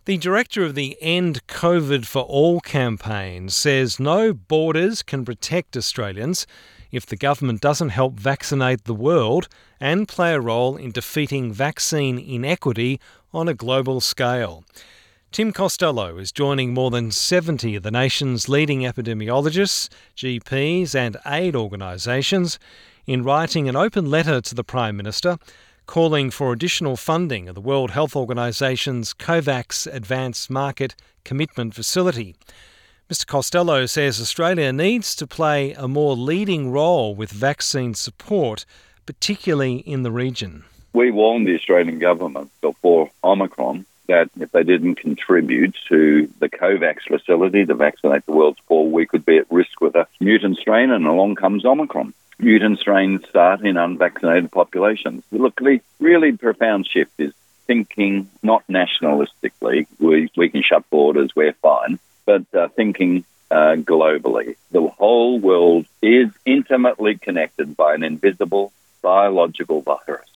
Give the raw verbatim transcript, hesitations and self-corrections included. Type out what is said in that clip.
The director of the End COVID for All campaign says no borders can protect Australians if the government doesn't help vaccinate the world and play a role in defeating vaccine inequity on a global scale. Tim Costello is joining more than seventy of the nation's leading epidemiologists, G Ps and aid organisations in writing an open letter to the Prime Minister calling for additional funding of the World Health Organisation's COVAX Advanced Market Commitment Facility. Mister Costello says Australia needs to play a more leading role with vaccine support, particularly in the region. We warned the Australian government before Omicron that if they didn't contribute to the COVAX facility to vaccinate the world's poor, we could be at risk with a mutant strain, and along comes Omicron. Mutant strains start in unvaccinated populations. Look, the really profound shift is thinking not nationalistically. We, we can shut borders, we're fine. But uh, thinking uh, globally. The whole world is intimately connected by an invisible biological virus.